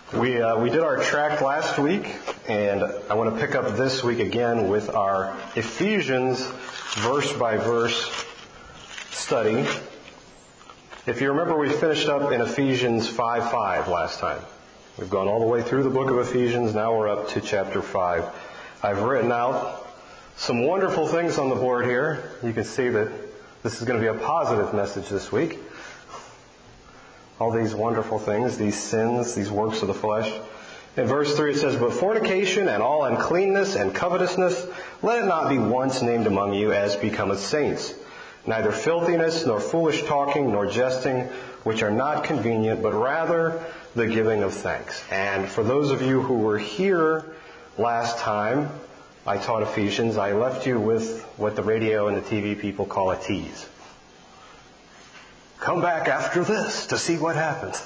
We did our track last week, and I want to pick up this week again with our Ephesians verse-by-verse study. If you remember, we finished up in Ephesians 5:5 last time. We've gone all the way through the book of Ephesians. Now we're up to chapter 5. I've written out some wonderful things on the board here. You can see that this is going to be a positive message this week. All these wonderful things, these sins, these works of the flesh. In verse 3 it says, "But fornication and all uncleanness and covetousness, let it not be once named among you as becometh saints. Neither filthiness, nor foolish talking, nor jesting, which are not convenient, but rather the giving of thanks." And for those of you who were here last time, I taught Ephesians. I left you with what the radio and the TV people call a tease. Come back after this to see what happens.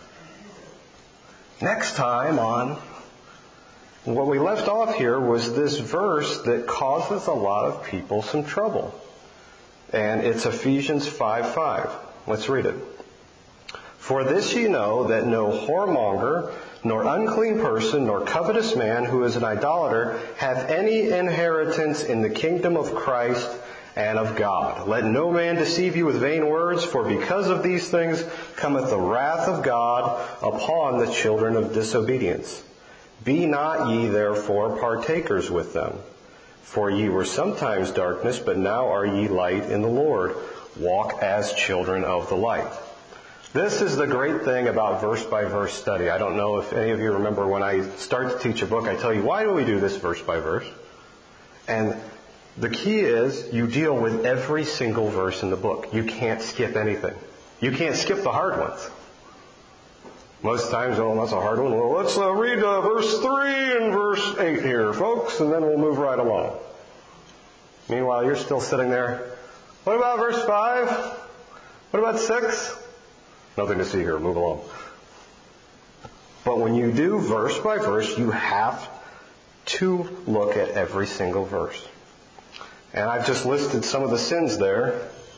Next time on, what we left off here was this verse that causes a lot of people some trouble. And it's Ephesians 5:5. Let's read it. "For this ye know, that no whoremonger, nor unclean person, nor covetous man who is an idolater, hath any inheritance in the kingdom of Christ and of God. Let no man deceive you with vain words, for because of these things cometh the wrath of God upon the children of disobedience. Be not ye therefore partakers with them. For ye were sometimes darkness, but now are ye light in the Lord. Walk as children of the light." This is the great thing about verse-by-verse study. I don't know if any of you remember when I start to teach a book, I tell you, why do we do this verse-by-verse? And the key is you deal with every single verse in the book. You can't skip anything. You can't skip the hard ones. Most times, oh, that's a hard one. Well, let's read verse 3 and verse 8 here, folks, and then we'll move right along. Meanwhile, you're still sitting there. What about verse 5? What about 6? Nothing to see here. Move along. But when you do verse by verse, you have to look at every single verse. And I've just listed some of the sins there.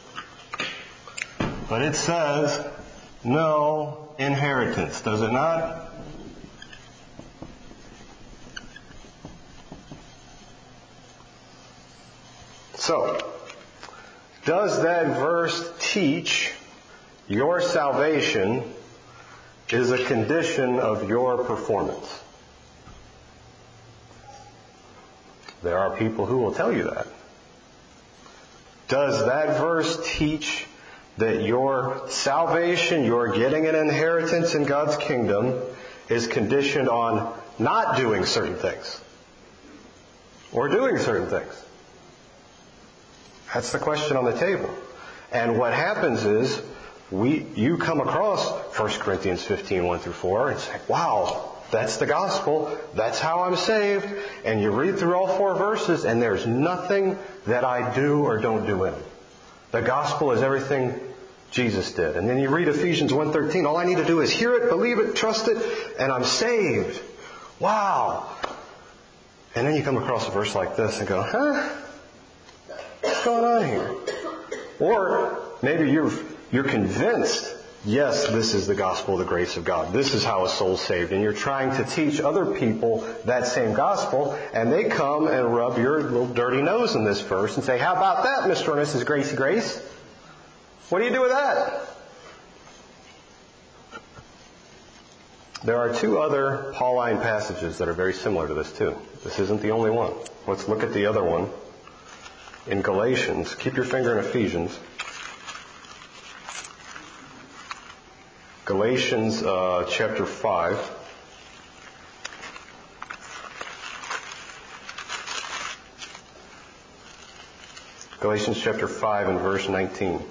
But it says, no inheritance, does it not? So, does that verse teach your salvation is a condition of your performance? There are people who will tell you that. Does that verse teach that your salvation, your getting an inheritance in God's kingdom, is conditioned on not doing certain things? Or doing certain things? That's the question on the table. And what happens is, you come across 1 Corinthians 15, 1 through 4, and say, wow, that's the gospel. That's how I'm saved. And you read through all 4 verses, and there's nothing that I do or don't do in it. The gospel is everything Jesus did. And then you read Ephesians 1:13. All I need to do is hear it, believe it, trust it, and I'm saved. Wow. And then you come across a verse like this and go, what's going on here? Or maybe you're convinced, yes, this is the gospel of the grace of God. This is how a soul's saved. And you're trying to teach other people that same gospel, and they come and rub your little dirty nose in this verse and say, how about that, Mr. and Mrs. Gracie Grace? What do you do with that? There are 2 other Pauline passages that are very similar to this too. This isn't the only one. Let's look at the other one. In Galatians, keep your finger in Ephesians. Galatians chapter 5. Galatians chapter 5 and verse 19.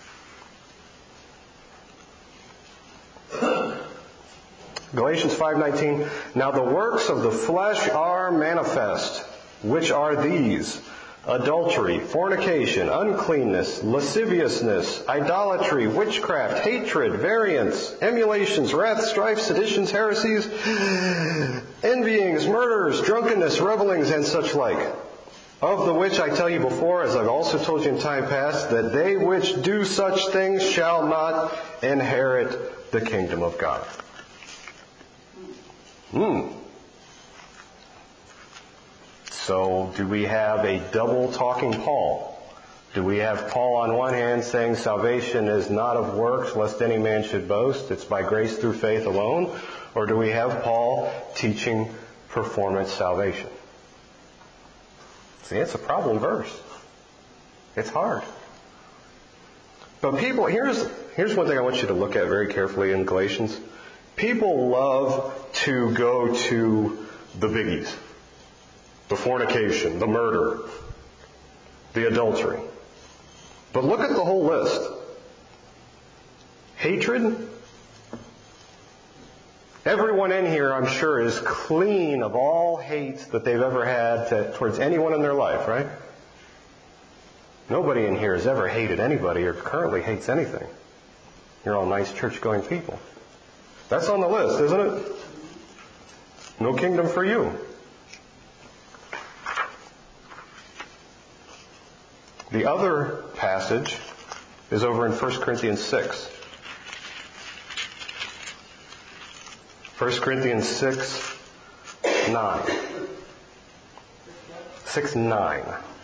Galatians 5:19. "Now the works of the flesh are manifest, which are these: adultery, fornication, uncleanness, lasciviousness, idolatry, witchcraft, hatred, variance, emulations, wrath, strife, seditions, heresies, envyings, murders, drunkenness, revellings, and such like. Of the which I tell you before, as I've also told you in time past, that they which do such things shall not inherit the kingdom of God." So do we have a double talking Paul? Do we have Paul on one hand saying salvation is not of works, lest any man should boast, it's by grace through faith alone? Or do we have Paul teaching performance salvation? See, it's a problem verse. It's hard. But people, here's one thing I want you to look at very carefully in Galatians. People love to go to the biggies. The fornication, the murder, the adultery. But look at the whole list. Hatred. Everyone in here, I'm sure, is clean of all hate that they've ever had towards anyone in their life, right? Nobody in here has ever hated anybody or currently hates anything. You're all nice church-going people. That's on the list, isn't it? No kingdom for you. The other passage is over in 1 Corinthians 6. 1 Corinthians 6:9. 6:9.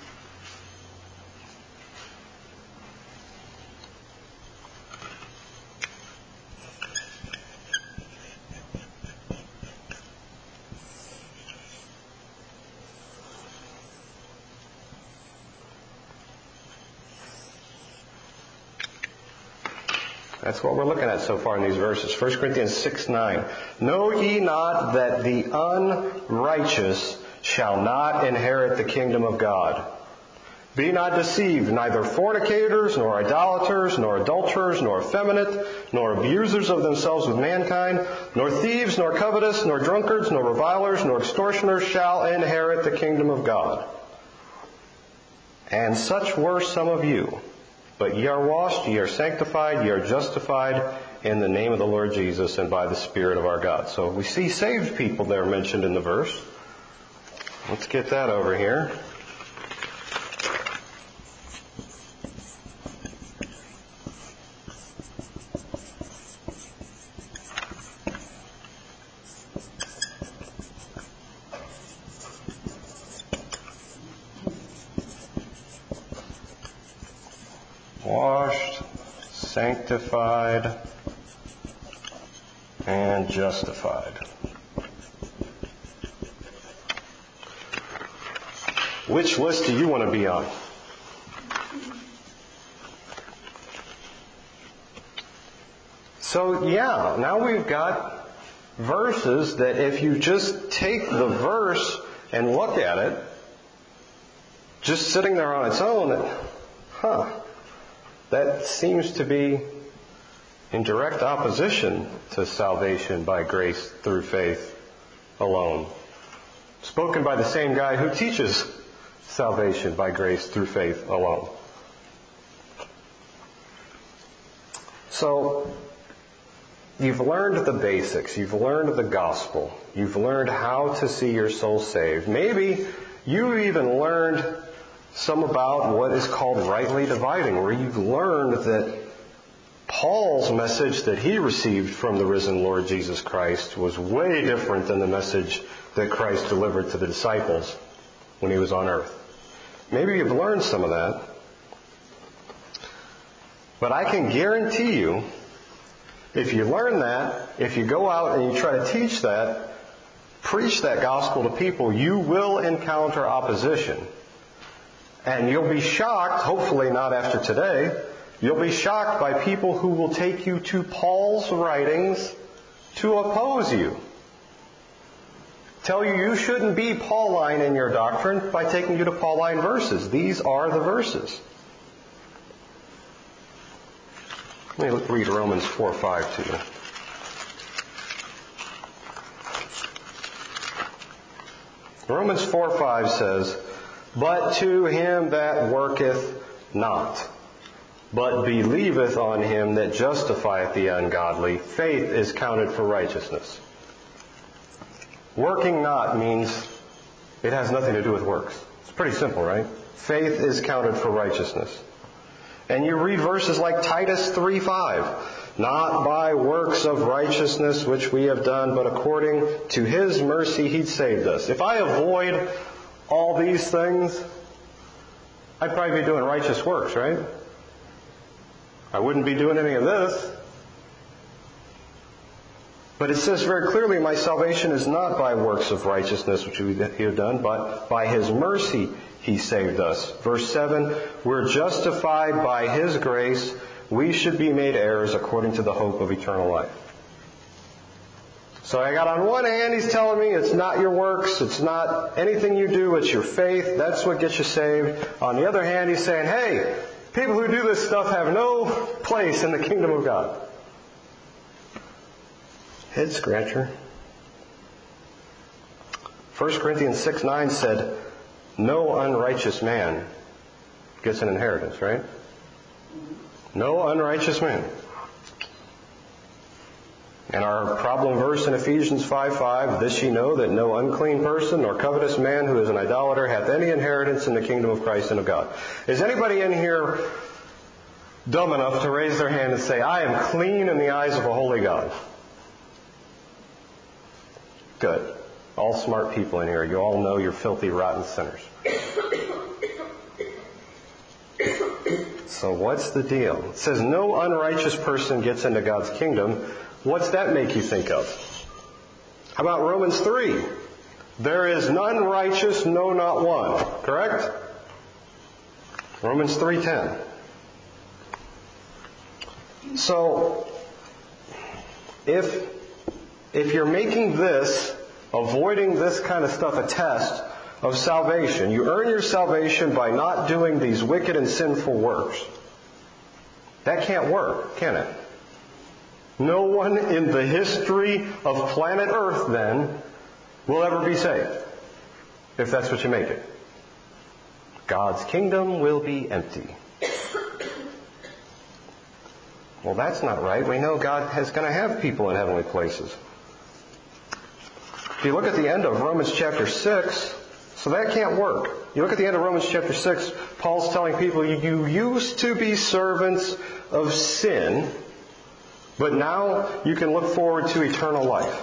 That's what we're looking at so far in these verses. 1 Corinthians 6:9. Know ye not that the unrighteous shall not inherit the kingdom of God? Be not deceived, neither fornicators, nor idolaters, nor adulterers, nor effeminate, nor abusers of themselves with mankind, nor thieves, nor covetous, nor drunkards, nor revilers, nor extortioners shall inherit the kingdom of God. And such were some of you. But ye are washed, ye are sanctified, ye are justified in the name of the Lord Jesus and by the Spirit of our God. So we see saved people there mentioned in the verse. Let's get that over here. Washed, sanctified, and justified. Which list do you want to be on? So yeah, now we've got verses that if you just take the verse and look at it, just sitting there on its own, that seems to be in direct opposition to salvation by grace through faith alone. Spoken by the same guy who teaches salvation by grace through faith alone. So, you've learned the basics. You've learned the gospel. You've learned how to see your soul saved. Maybe you even learned some about what is called rightly dividing, where you've learned that Paul's message that he received from the risen Lord Jesus Christ was way different than the message that Christ delivered to the disciples when he was on earth. Maybe you've learned some of that. But I can guarantee you, if you learn that, if you go out and you try to teach that, preach that gospel to people, you will encounter opposition. And you'll be shocked, hopefully not after today, you'll be shocked by people who will take you to Paul's writings to oppose you. Tell you shouldn't be Pauline in your doctrine by taking you to Pauline verses. These are the verses. Let me read Romans 4:5 to you. Romans 4:5 says, But to him that worketh not, but believeth on him that justifieth the ungodly, faith is counted for righteousness. Working not means it has nothing to do with works. It's pretty simple, right? Faith is counted for righteousness. And you read verses like Titus 3:5. not by works of righteousness which we have done, but according to His mercy He saved us. If I avoid all these things, I'd probably be doing righteous works, right? I wouldn't be doing any of this. But it says very clearly, my salvation is not by works of righteousness which we have done, but by His mercy He saved us. Verse 7, we're justified by His grace. We should be made heirs according to the hope of eternal life. So I got on one hand, He's telling me it's not your works, it's not anything you do, it's your faith. That's what gets you saved. On the other hand, He's saying, hey, people who do this stuff have no place in the kingdom of God. Head scratcher. 1 Corinthians 6:9 said, no unrighteous man gets an inheritance, right? No unrighteous man. And our problem verse in Ephesians 5:5, this ye know, that no unclean person nor covetous man who is an idolater hath any inheritance in the kingdom of Christ and of God. Is anybody in here dumb enough to raise their hand and say, I am clean in the eyes of a holy God? Good. All smart people in here. You all know you're filthy, rotten sinners. So what's the deal? It says no unrighteous person gets into God's kingdom. What's that make you think of? How about Romans 3? There is none righteous, no, not one. Correct? Romans 3:10. So, if you're making this, avoiding this kind of stuff, a test of salvation, you earn your salvation by not doing these wicked and sinful works. That can't work, can it? No one in the history of planet Earth, then, will ever be saved, if that's what you make it. God's kingdom will be empty. Well, that's not right. We know God is going to have people in heavenly places. If you look at the end of Romans chapter 6, so that can't work. You look at the end of Romans chapter 6, Paul's telling people, you used to be servants of sin, but now you can look forward to eternal life.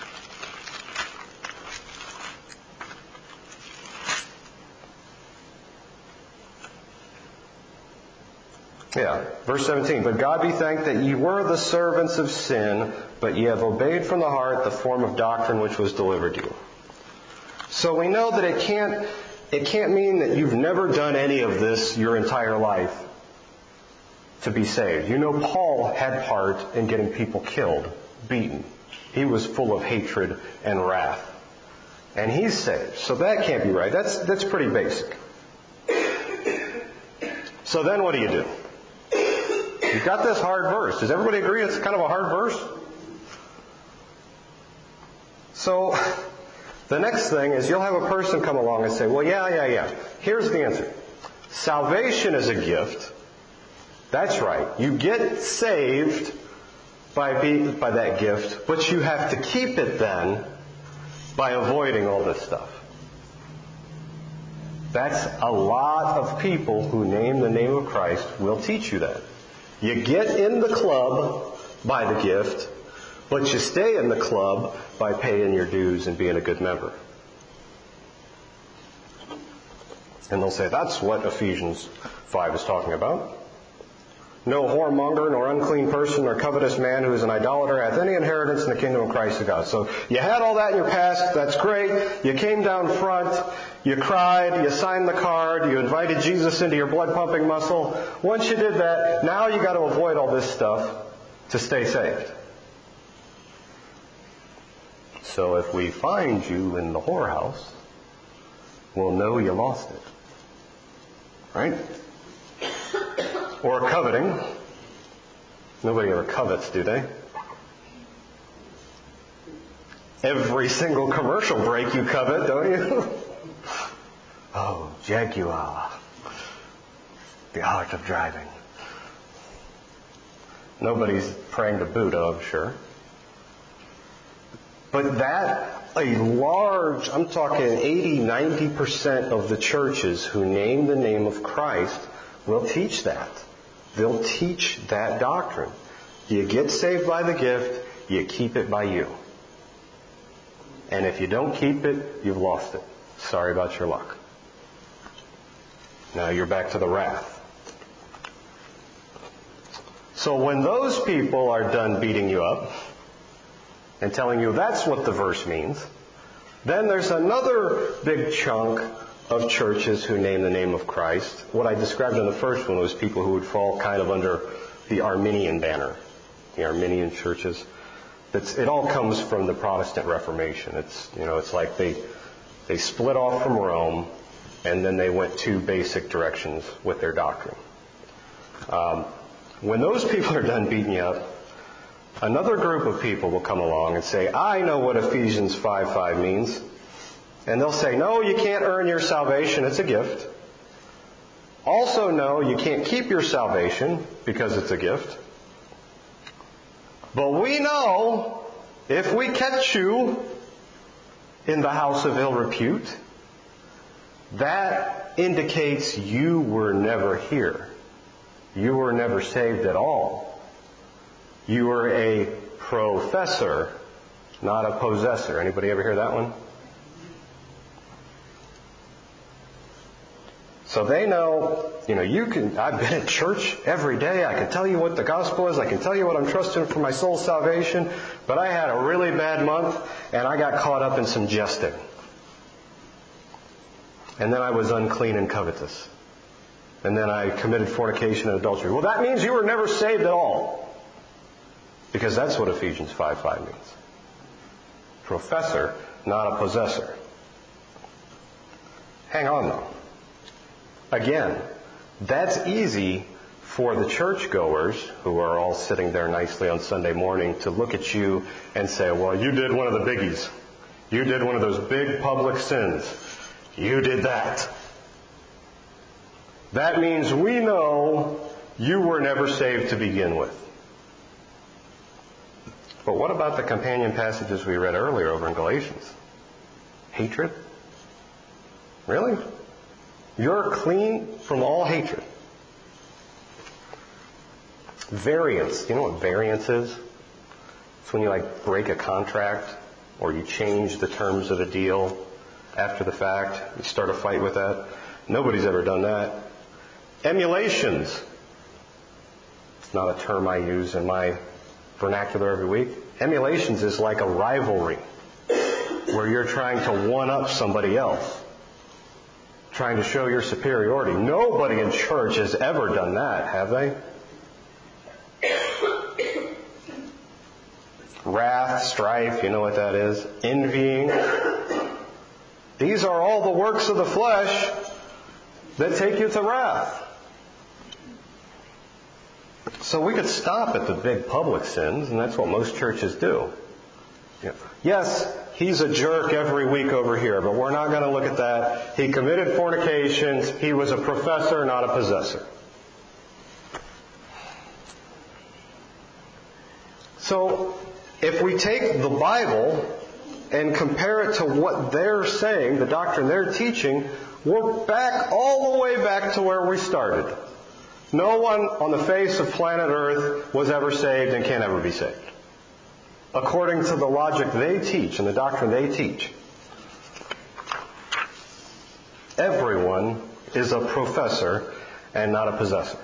Yeah, verse 17. But God be thanked that ye were the servants of sin, but ye have obeyed from the heart the form of doctrine which was delivered you. So we know that it can't mean that you've never done any of this your entire life to be saved. You know, Paul had part in getting people killed, beaten. He was full of hatred and wrath. And he's saved. So that can't be right. That's pretty basic. So then what do you do? You've got this hard verse. Does everybody agree it's kind of a hard verse? So the next thing is you'll have a person come along and say, well, yeah. Here's the answer. Salvation is a gift. That's right. You get saved by that gift, but you have to keep it then by avoiding all this stuff. That's a lot of people who name the name of Christ will teach you that. You get in the club by the gift, but you stay in the club by paying your dues and being a good member. And they'll say, that's what Ephesians 5 is talking about. No whoremonger, nor unclean person, nor covetous man who is an idolater hath any inheritance in the kingdom of Christ of God. So you had all that in your past. That's great. You came down front. You cried. You signed the card. You invited Jesus into your blood-pumping muscle. Once you did that, now you got to avoid all this stuff to stay saved. So if we find you in the whorehouse, we'll know you lost it. Right? Or coveting. Nobody ever covets, do they? Every single commercial break you covet, don't you? Oh, Jaguar. The art of driving. Nobody's praying to Buddha, I'm sure. But I'm talking 80, 90% of the churches who name the name of Christ will teach that. They'll teach that doctrine. You get saved by the gift, you keep it by you. And if you don't keep it, you've lost it. Sorry about your luck. Now you're back to the wrath. So when those people are done beating you up and telling you that's what the verse means, then there's another big chunk of churches who name the name of Christ. What I described in the first one was people who would fall kind of under the Arminian banner, the Arminian churches. It all comes from the Protestant Reformation. It's like they split off from Rome, and then they went two basic directions with their doctrine. When those people are done beating you up, another group of people will come along and say, I know what Ephesians 5:5 means. And they'll say, no, you can't earn your salvation, it's a gift. Also, no, you can't keep your salvation because it's a gift. But we know, if we catch you in the house of ill repute, that indicates you were never here. You were never saved at all. You were a professor, not a possessor. Anybody ever hear that one? So they know, I've been in church every day. I can tell you what the gospel is. I can tell you what I'm trusting for my soul's salvation. But I had a really bad month, and I got caught up in some jesting. And then I was unclean and covetous. And then I committed fornication and adultery. Well, that means you were never saved at all. Because that's what Ephesians 5:5 means. Professor, not a possessor. Hang on, though. Again, that's easy for the churchgoers who are all sitting there nicely on Sunday morning to look at you and say, well, you did one of the biggies. You did one of those big public sins. You did that. That means we know you were never saved to begin with. But what about the companion passages we read earlier over in Galatians? Hatred? Really? You're clean from all hatred. Variance. You know what variance is? It's when you break a contract or you change the terms of a deal after the fact. You start a fight with that. Nobody's ever done that. Emulations. It's not a term I use in my vernacular every week. Emulations is like a rivalry where you're trying to one-up somebody else, trying to show your superiority. Nobody in church has ever done that, have they? Wrath, strife, you know what that is? Envying. These are all the works of the flesh that take you to wrath. So we could stop at the big public sins, and that's what most churches do. Yes, he's a jerk every week over here, but we're not going to look at that. He committed fornications. He was a professor, not a possessor. So, if we take the Bible and compare it to what they're saying, the doctrine they're teaching, we're back all the way back to where we started. No one on the face of planet Earth was ever saved and can ever be saved, according to the logic they teach and the doctrine they teach. Everyone is a professor and not a possessor.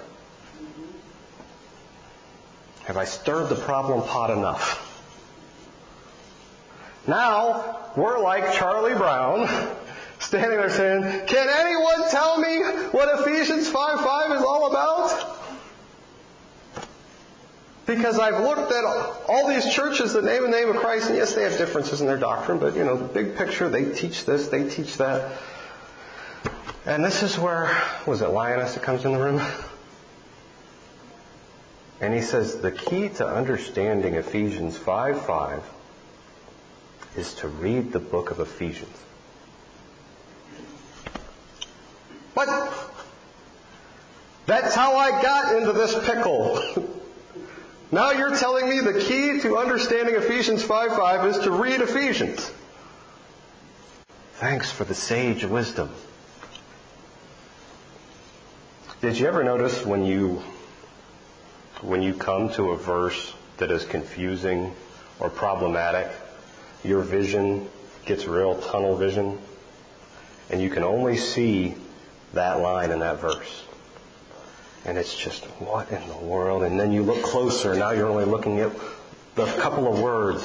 Have I stirred the problem pot enough? Now, we're like Charlie Brown, standing there saying, can anyone tell me what Ephesians 5:5 is all about? Because I've looked at all these churches that name the name of Christ, and yes, they have differences in their doctrine, but, the big picture, they teach this, they teach that. And this is where, was it Lioness that comes in the room? And he says, the key to understanding Ephesians 5:5 is to read the book of Ephesians. But that's how I got into this pickle. Now you're telling me the key to understanding Ephesians 5:5 is to read Ephesians. Thanks for the sage wisdom. Did you ever notice when you come to a verse that is confusing or problematic, your vision gets real tunnel vision, and you can only see that line in that verse. And it's just, what in the world? And then you look closer, and now you're only looking at the couple of words.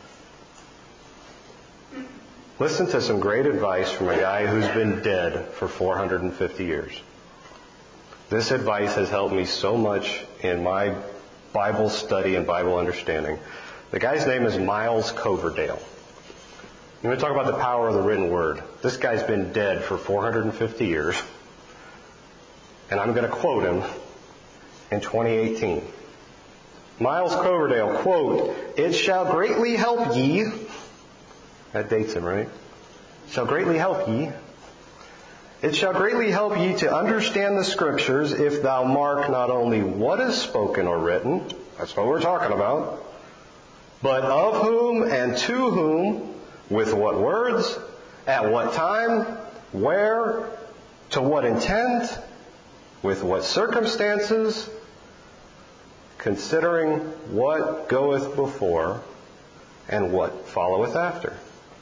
Listen to some great advice from a guy who's been dead for 450 years. This advice has helped me so much in my Bible study and Bible understanding. The guy's name is Miles Coverdale. You want to talk about the power of the written word. This guy's been dead for 450 years. And I'm going to quote him in 2018. Miles Coverdale, quote, "It shall greatly help ye," that dates him, right? "Shall greatly help ye. It shall greatly help ye to understand the Scriptures if thou mark not only what is spoken or written," that's what we're talking about, "but of whom and to whom, with what words, at what time, where, to what intent, with what circumstances, considering what goeth before and what followeth after."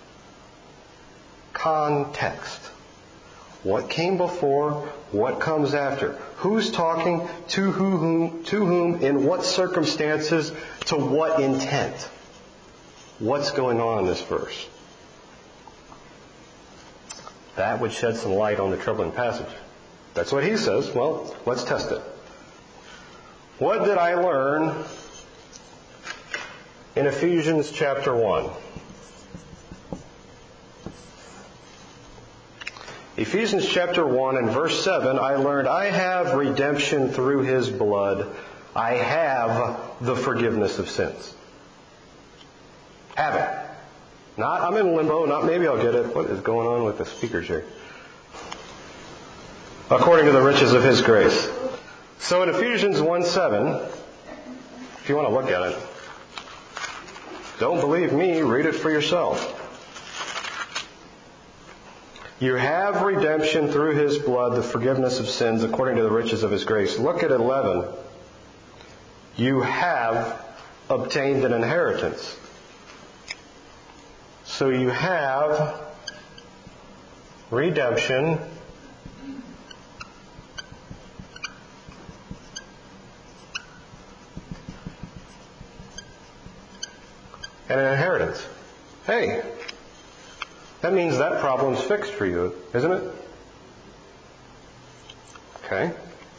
Context. What came before, what comes after. Who's talking, to whom, in what circumstances, to what intent. What's going on in this verse? That would shed some light on the troubling passage. That's what he says. Well, let's test it. What did I learn in Ephesians chapter 1? Ephesians chapter 1 and verse 7, I learned, I have redemption through His blood. I have the forgiveness of sins. Have it. Not, I'm in limbo, not maybe I'll get it. What is going on with the speakers here? According to the riches of His grace. So in Ephesians 1:7, if you want to look at it, don't believe me, read it for yourself. You have redemption through His blood, the forgiveness of sins, according to the riches of His grace. Look at 11. You have obtained an inheritance. So you have redemption and an inheritance. Hey, that means that problem's fixed for you, isn't it? Okay.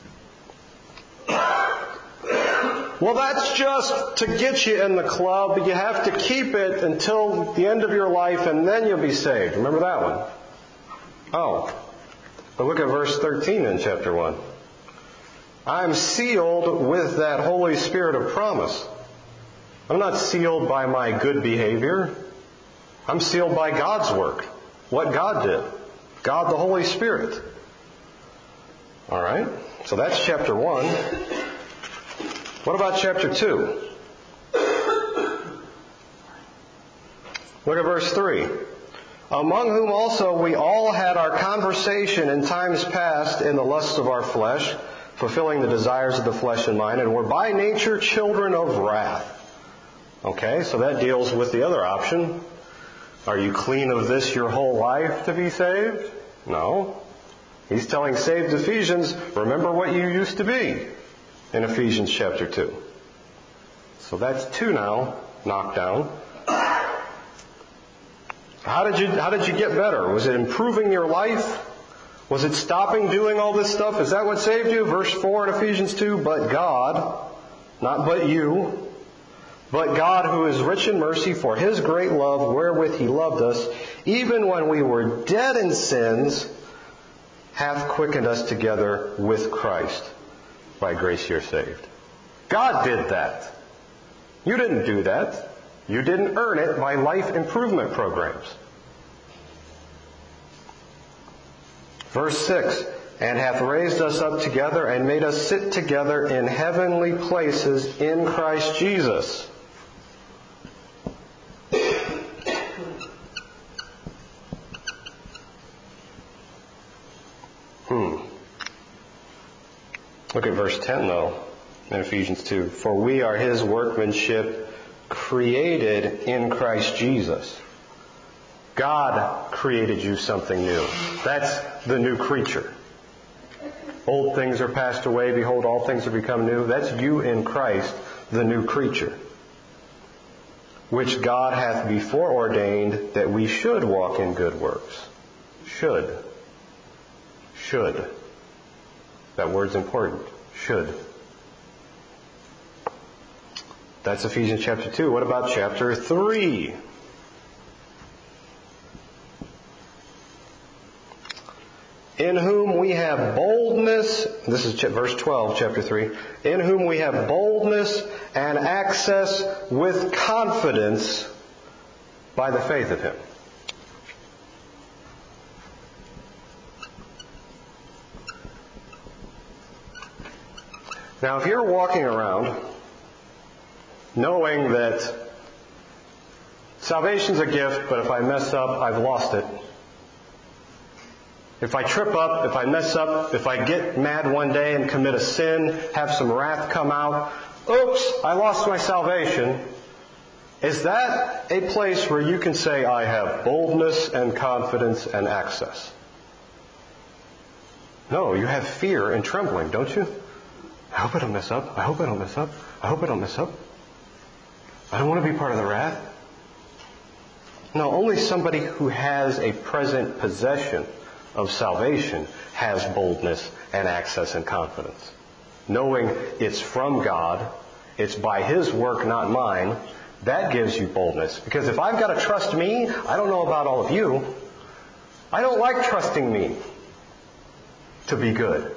Well, that's just to get you in the club, but you have to keep it until the end of your life and then you'll be saved. Remember that one? Oh. But look at verse 13 in chapter 1. I'm sealed with that Holy Spirit of promise. I'm not sealed by my good behavior. I'm sealed by God's work. What God did. God the Holy Spirit. All right? So that's chapter 1. What about chapter 2? Look at verse 3. Among whom also we all had our conversation in times past in the lusts of our flesh, fulfilling the desires of the flesh and mind, and were by nature children of wrath. Okay, so that deals with the other option. Are you clean of this your whole life to be saved? No. He's telling saved Ephesians, remember what you used to be in Ephesians chapter 2. So that's 2 now, knocked down. How did you get better? Was it improving your life? Was it stopping doing all this stuff? Is that what saved you? Verse 4 in Ephesians 2, but God, not but you, but God, who is rich in mercy, for His great love wherewith He loved us, even when we were dead in sins, hath quickened us together with Christ. By grace you're saved. God did that. You didn't do that. You didn't earn it by life improvement programs. Verse 6, and hath raised us up together and made us sit together in heavenly places in Christ Jesus. Look at verse 10 though. in Ephesians 2. For we are His workmanship, created in Christ Jesus. God created you something new. That's the new creature. Old things are passed away. Behold, all things have become new. That's you in Christ, the new creature. Which God hath before ordained that we should walk in good works. Should. Should. That word's important. Should. That's Ephesians chapter 2. What about chapter 3? In whom we have boldness, this is verse 12, chapter 3, in whom we have boldness and access with confidence by the faith of Him. Now, if you're walking around knowing that salvation's a gift, but if I mess up, I've lost it. If I trip up, if I mess up, if I get mad one day and commit a sin, have some wrath come out, oops, I lost my salvation. Is that a place where you can say, I have boldness and confidence and access? No, you have fear and trembling, don't you? I hope I don't mess up. I hope I don't mess up. I hope I don't mess up. I don't want to be part of the wrath. No, only somebody who has a present possession of salvation has boldness and access and confidence. Knowing it's from God, it's by His work, not mine, that gives you boldness. Because if I've got to trust me, I don't know about all of you, I don't like trusting me to be good.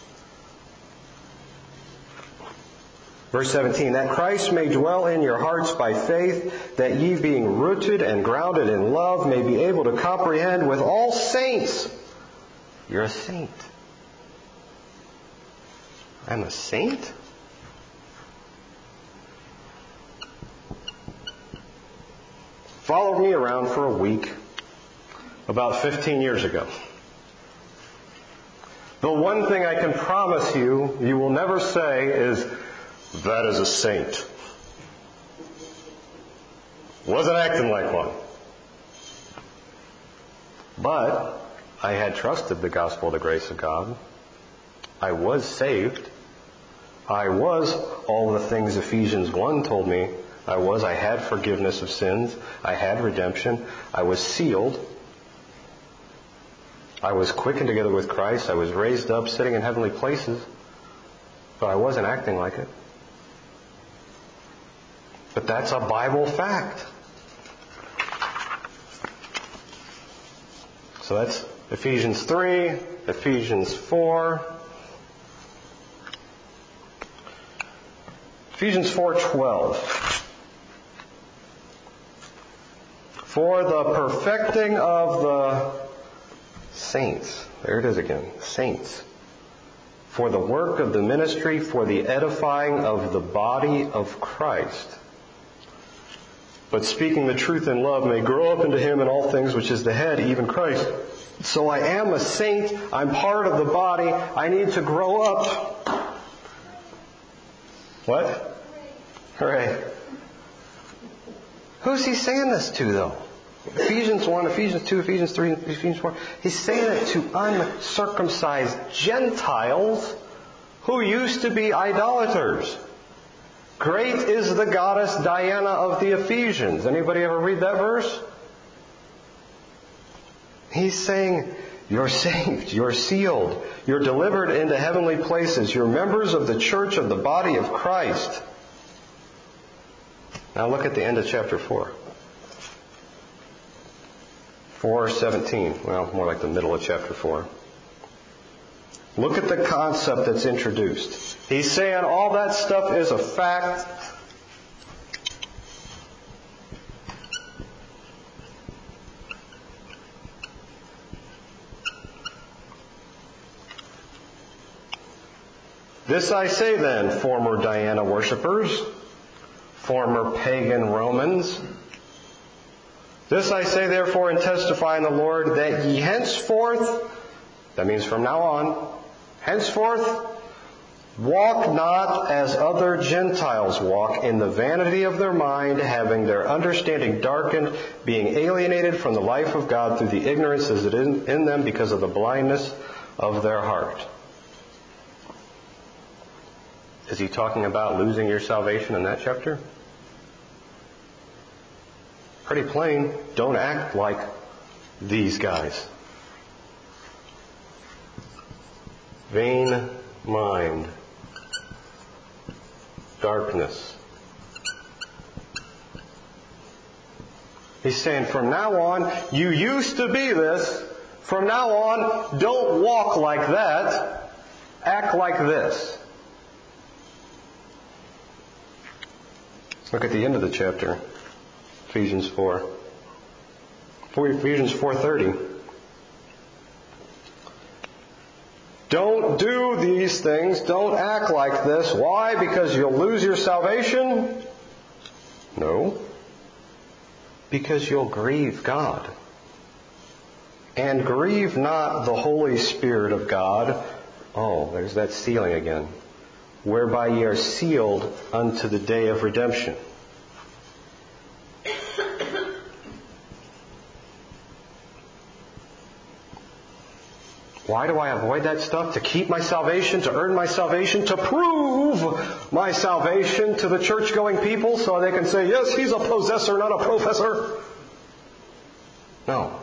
Verse 17, that Christ may dwell in your hearts by faith, that ye being rooted and grounded in love may be able to comprehend with all saints. You're a saint. I'm a saint? Followed me around for a week about 15 years ago. The one thing I can promise you, you will never say is, that is a saint. Wasn't acting like one. But I had trusted the gospel of the grace of God. I was saved. I was all the things Ephesians 1 told me I was. I had forgiveness of sins. I had redemption. I was sealed. I was quickened together with Christ. I was raised up, sitting in heavenly places. But I wasn't acting like it. But that's a Bible fact. So that's Ephesians 3, Ephesians 4. Ephesians 4:12. For the perfecting of the saints. There it is again. Saints. For the work of the ministry, for the edifying of the body of Christ. But speaking the truth in love may grow up into Him in all things, which is the head, even Christ. So I am a saint. I'm part of the body. I need to grow up. What? Hooray. Who's he saying this to, though? Ephesians 1, Ephesians 2, Ephesians 3, Ephesians 4. He's saying it to uncircumcised Gentiles who used to be idolaters. Great is the goddess Diana of the Ephesians. Anybody ever read that verse? He's saying, you're saved, you're sealed, you're delivered into heavenly places, you're members of the church of the body of Christ. Now look at the end of chapter 4. 4:17. Well, more like the middle of chapter 4. Look at the concept that's introduced. He's saying all that stuff is a fact. This I say then, former Diana worshippers, former pagan Romans. This I say therefore and testify in the Lord, that ye henceforth, that means from now on, henceforth, Walk not as other Gentiles walk, in the vanity of their mind, having their understanding darkened, being alienated from the life of God through the ignorance that is in them because of the blindness of their heart. Is he talking about losing your salvation in that chapter? Pretty plain. Don't act like these guys. Vain mind. Darkness. He's saying from now on, you used to be this. From now on, don't walk like that. Act like this. Look at the end of the chapter. Ephesians 4. Ephesians 4:30. Don't do these things. Don't act like this. Why? Because you'll lose your salvation? No. Because you'll grieve God. And grieve not the Holy Spirit of God. Oh, there's that sealing again. Whereby ye are sealed unto the day of redemption. Why do I avoid that stuff? To keep my salvation, to earn my salvation, to prove my salvation to the church-going people so they can say, yes, he's a possessor, not a professor. No.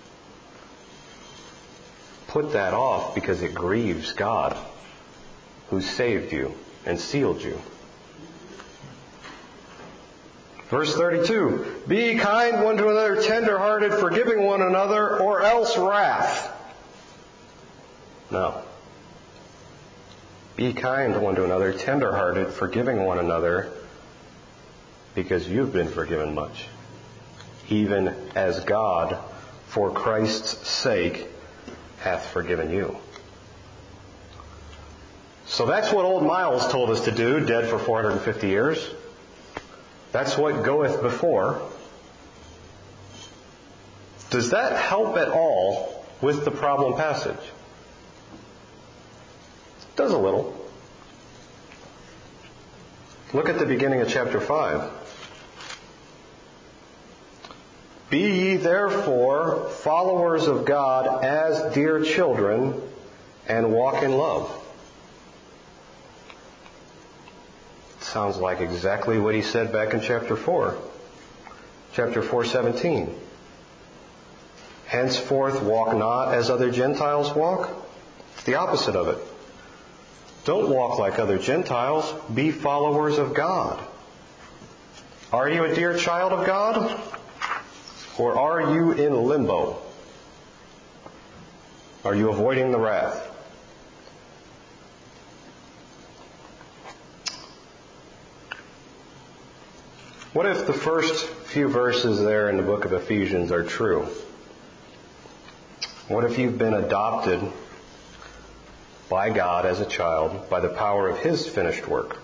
Put that off because it grieves God who saved you and sealed you. Verse 32, be kind one to another, tender-hearted, forgiving one another, or else wrath. No. Be kind one to another, tender-hearted, forgiving one another, because you've been forgiven much. Even as God, for Christ's sake, hath forgiven you. So that's what old Miles told us to do, dead for 450 years. That's what goeth before. Does that help at all with the problem passage? It does a little. Look at the beginning of chapter 5. Be ye therefore followers of God as dear children, and walk in love. Sounds like exactly what he said back in chapter 4. Chapter 4:17. Henceforth walk not as other Gentiles walk. It's the opposite of it. Don't walk like other Gentiles. Be followers of God. Are you a dear child of God? Or are you in limbo? Are you avoiding the wrath? What if the first few verses there in the book of Ephesians are true? What if you've been adopted by God as a child by the power of His finished work?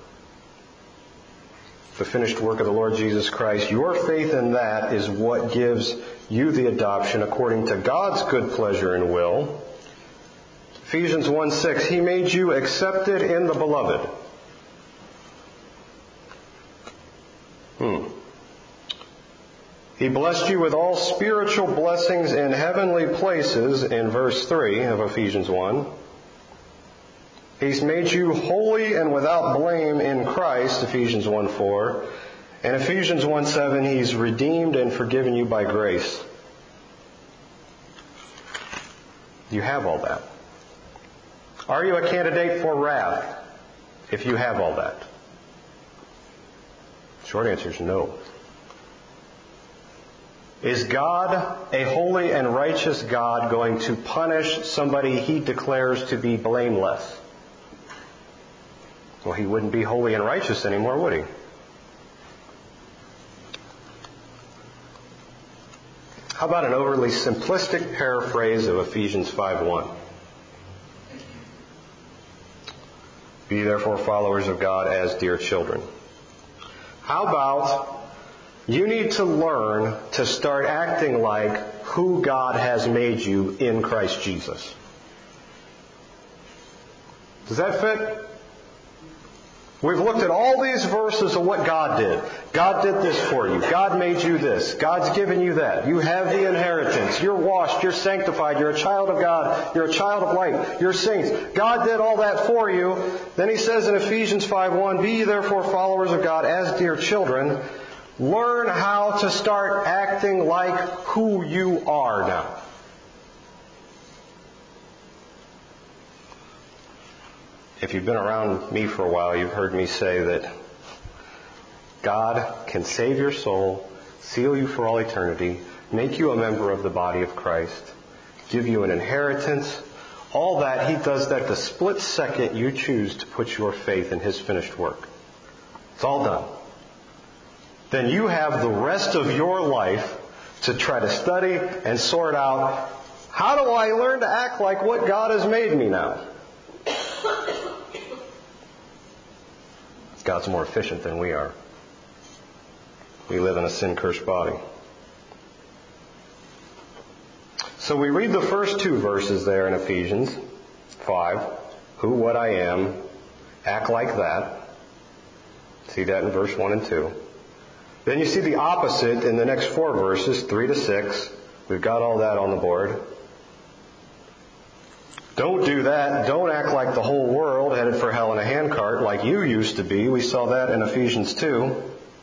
The finished work of the Lord Jesus Christ, your faith in that is what gives you the adoption according to God's good pleasure and will. Ephesians 1:6, He made you accepted in the Beloved. He blessed you with all spiritual blessings in heavenly places in verse 3 of Ephesians 1. He's made you holy and without blame in Christ, Ephesians 1:4. And Ephesians 1:7, He's redeemed and forgiven you by grace. You have all that. Are you a candidate for wrath if you have all that? Short answer is no. Is God, a holy and righteous God, going to punish somebody He declares to be blameless? Well, He wouldn't be holy and righteous anymore, would He? How about an overly simplistic paraphrase of Ephesians 5:1? Be therefore followers of God as dear children. How about you need to learn to start acting like who God has made you in Christ Jesus? Does that fit? We've looked at all these verses of what God did. God did this for you. God made you this. God's given you that. You have the inheritance. You're washed. You're sanctified. You're a child of God. You're a child of light. You're saints. God did all that for you. Then he says in Ephesians 5:1, "Be ye therefore followers of God as dear children." Learn how to start acting like who you are now. If you've been around me for a while, you've heard me say that God can save your soul, seal you for all eternity, make you a member of the body of Christ, give you an inheritance. All that, He does that the split second you choose to put your faith in His finished work. It's all done. Then you have the rest of your life to try to study and sort out, how do I learn to act like what God has made me now? God's more efficient than we are. We live in a sin-cursed body. So we read the first two verses there in Ephesians 5. Who, what I am. Act like that. See that in verse 1 and 2. Then you see the opposite in the next four verses, 3 to 6. We've got all that on the board. Don't do that. Don't act like the whole world headed for hell in a handcart like you used to be. We saw that in Ephesians 2.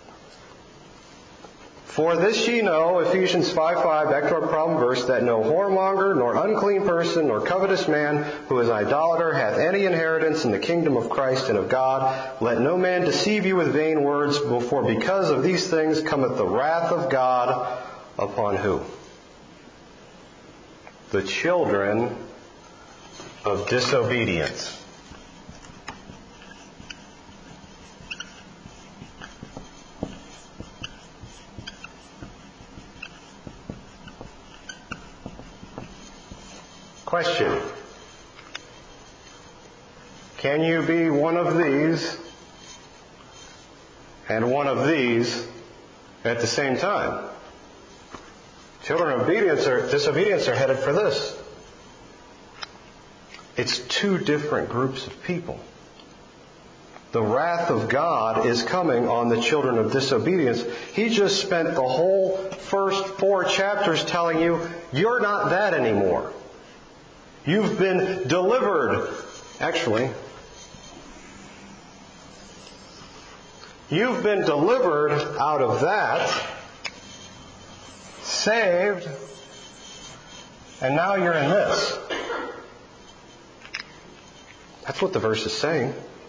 For this ye know, Ephesians 5:5, back to our problem verse, that no whoremonger, nor unclean person, nor covetous man, who is idolater, hath any inheritance in the kingdom of Christ and of God. Let no man deceive you with vain words, for because of these things cometh the wrath of God upon who? The children of disobedience. Question. Can you be one of these and one of these at the same time? Children of disobedience are headed for this. It's two different groups of people. The wrath of God is coming on the children of disobedience. He just spent the whole first 4 chapters telling you, you're not that anymore. You've been delivered. Actually, you've been delivered out of that, saved, and now you're in this. That's what the verse is saying.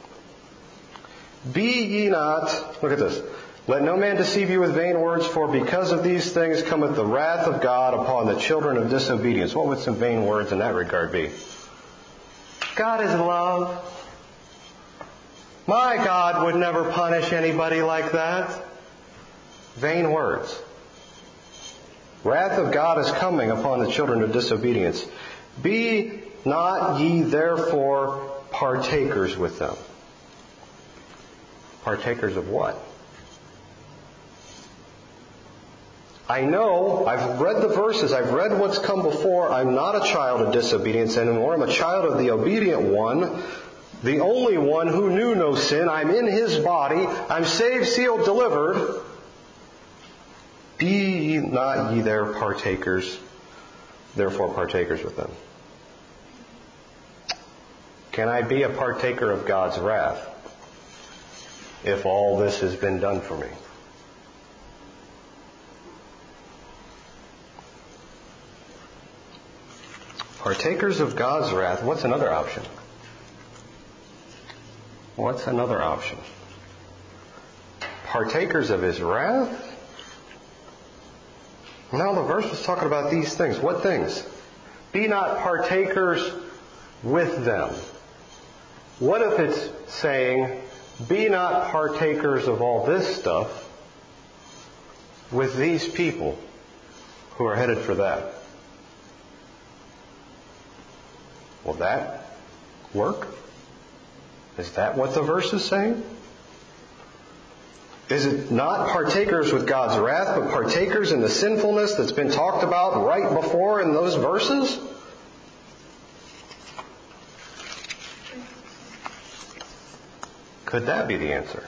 Be ye not, look at this, let no man deceive you with vain words, for because of these things cometh the wrath of God upon the children of disobedience. What would some vain words in that regard be? God is love. My God would never punish anybody like that. Vain words. Wrath of God is coming upon the children of disobedience. Be not ye therefore partakers with them. Partakers of what? I know, I've read the verses, I've read what's come before. I'm not a child of disobedience anymore. I'm a child of the obedient one, the only one who knew no sin. I'm in His body. I'm saved, sealed, delivered. Be not ye there partakers, therefore partakers with them. Can I be a partaker of God's wrath if all this has been done for me? Partakers of God's wrath, what's another option? What's another option? Partakers of His wrath? No, the verse was talking about these things. What things? Be not partakers with them. What if it's saying, be not partakers of all this stuff with these people who are headed for that? Will that work? Is that what the verse is saying? Is it not partakers with God's wrath, but partakers in the sinfulness that's been talked about right before in those verses? Could that be the answer?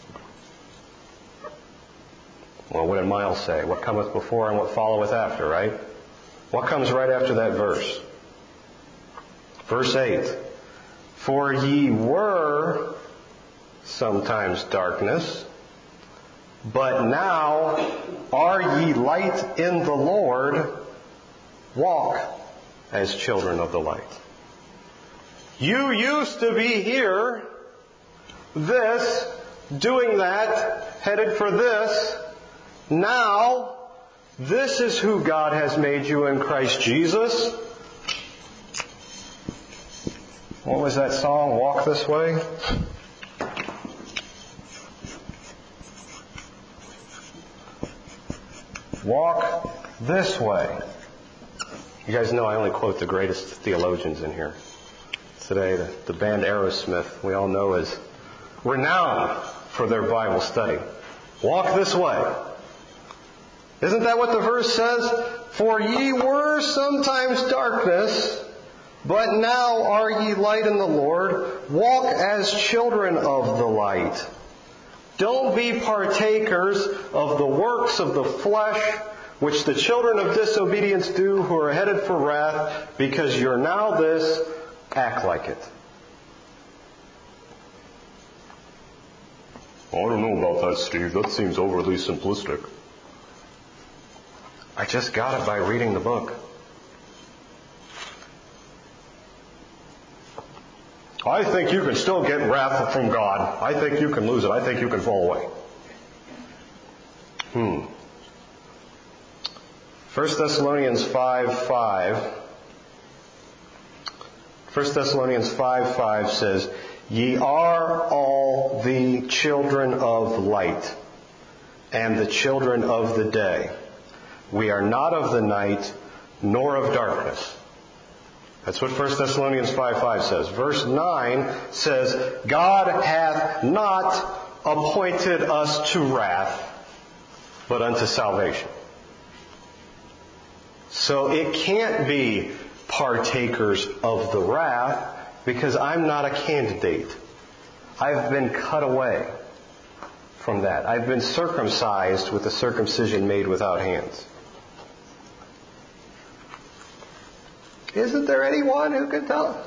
Well, what did Miles say? What cometh before and what followeth after, right? What comes right after that verse? Verse 8. For ye were sometimes darkness, but now are ye light in the Lord. Walk as children of the light. You used to be here, this, doing that, headed for this. Now, this is who God has made you in Christ Jesus. What was that song? Walk this way? Walk this way. You guys know I only quote the greatest theologians in here. Today, the band Aerosmith, we all know, is renowned for their Bible study. Walk this way. Isn't that what the verse says? For ye were sometimes darkness, but now are ye light in the Lord. Walk as children of the light. Don't be partakers of the works of the flesh, which the children of disobedience do, who are headed for wrath, because you're now this, act like it. I don't know about that, Steve. That seems overly simplistic. I just got it by reading the book. I think you can still get wrath from God. I think you can lose it. I think you can fall away. 1 Thessalonians 5:5. 1 Thessalonians 5:5 says, Ye are all the children of light and the children of the day. We are not of the night nor of darkness. That's what 1 Thessalonians 5:5 says. Verse 9 says, God hath not appointed us to wrath, but unto salvation. So it can't be partakers of the wrath, because I'm not a candidate. I've been cut away from that. I've been circumcised with the circumcision made without hands. Isn't there anyone who can tell?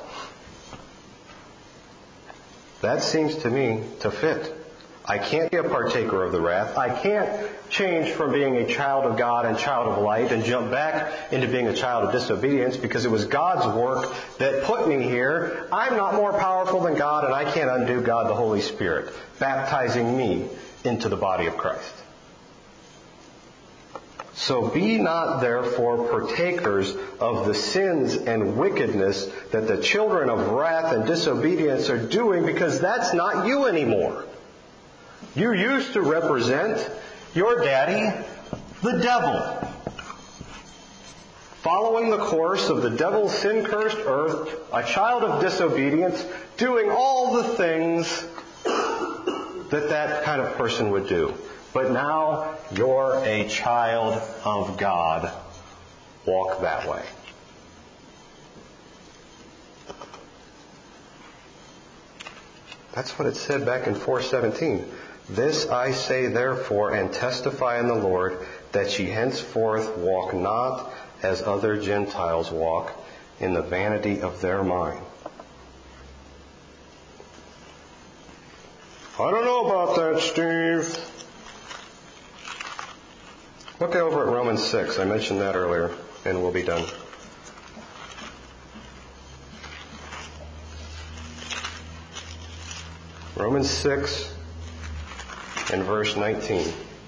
That seems to me to fit. I can't be a partaker of the wrath. I can't change from being a child of God and child of light and jump back into being a child of disobedience, because it was God's work that put me here. I'm not more powerful than God, and I can't undo God the Holy Spirit baptizing me into the body of Christ. So be not therefore partakers of the sins and wickedness that the children of wrath and disobedience are doing, because that's not you anymore. You used to represent your daddy, the devil, following the course of the devil's sin-cursed earth, a child of disobedience, doing all the things that kind of person would do. But now you're a child of God. Walk that way. That's what it said back in 4:17. This I say therefore, and testify in the Lord, that ye henceforth walk not as other Gentiles walk, in the vanity of their mind. I don't know about that, Steve. Look over at Romans 6. I mentioned that earlier, and we'll be done. Romans 6 and verse 19.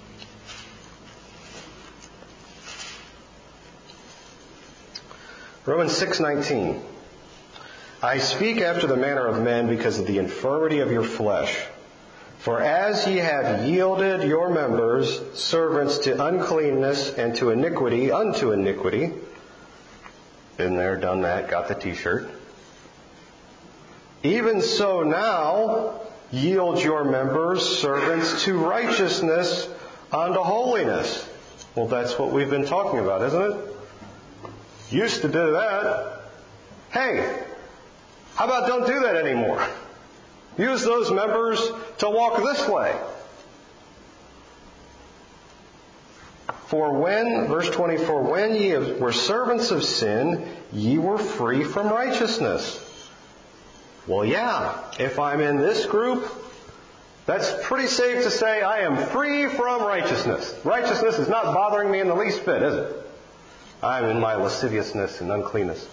Romans 6:19. I speak after the manner of men because of the infirmity of your flesh. For as ye have yielded your members servants to uncleanness and to iniquity unto iniquity. Been there, done that, got the t-shirt. Even so now yield your members servants to righteousness unto holiness. Well, that's what we've been talking about, isn't it? Used to do that. Hey, how about don't do that anymore? Use those members to walk this way. For when, verse 24, when ye were servants of sin, ye were free from righteousness. Well, yeah, if I'm in this group, that's pretty safe to say I am free from righteousness. Righteousness is not bothering me in the least bit, is it? I'm in my lasciviousness and uncleanness.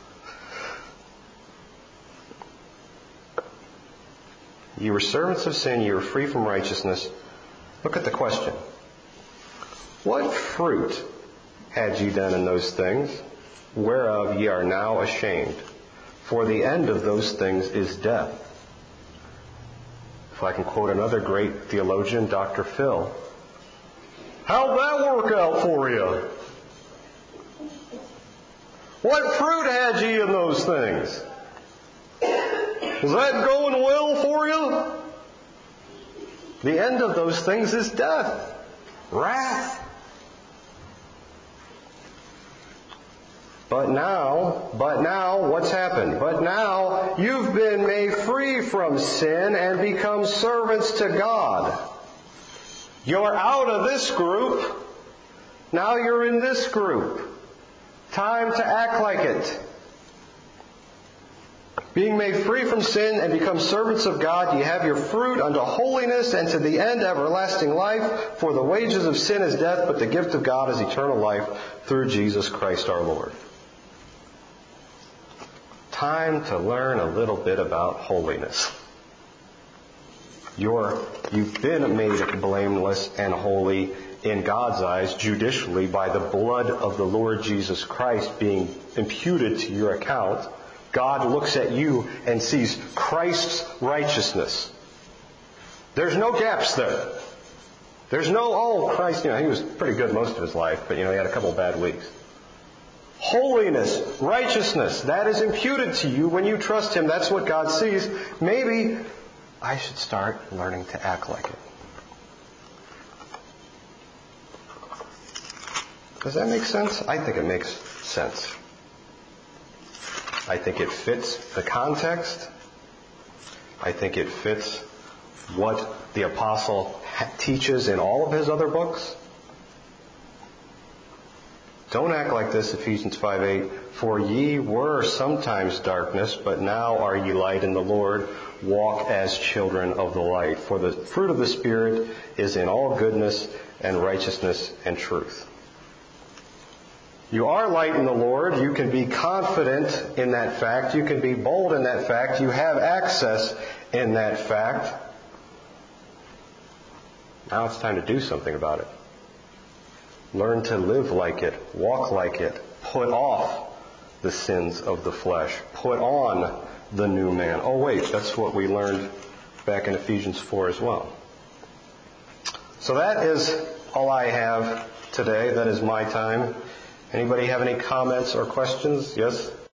You were servants of sin, you were free from righteousness. Look at the question. What fruit had ye done in those things, whereof ye are now ashamed? For the end of those things is death. If I can quote another great theologian, Dr. Phil. How'd that work out for you? What fruit had ye in those things? Was that going well for you? The end of those things is death. Wrath. But now, what's happened? But now, you've been made free from sin and become servants to God. You're out of this group. Now you're in this group. Time to act like it. Being made free from sin and become servants of God, ye have your fruit unto holiness and to the end everlasting life. For the wages of sin is death, but the gift of God is eternal life through Jesus Christ our Lord. Time to learn a little bit about holiness. You've been made blameless and holy in God's eyes judicially by the blood of the Lord Jesus Christ being imputed to your account. God looks at you and sees Christ's righteousness. There's no gaps there. There's no, Christ, he was pretty good most of his life, but he had a couple bad weeks. Holiness, righteousness, that is imputed to you when you trust Him. That's what God sees. Maybe I should start learning to act like it. Does that make sense? I think it makes sense. I think it fits the context. I think it fits what the apostle teaches in all of his other books. Don't act like this, Ephesians 5:8. For ye were sometimes darkness, but now are ye light in the Lord. Walk as children of the light. For the fruit of the Spirit is in all goodness and righteousness and truth. You are light in the Lord. You can be confident in that fact. You can be bold in that fact. You have access in that fact. Now it's time to do something about it. Learn to live like it. Walk like it. Put off the sins of the flesh. Put on the new man. Oh wait, that's what we learned back in Ephesians 4 as well. So that is all I have today. That is my time. Anybody have any comments or questions? Yes?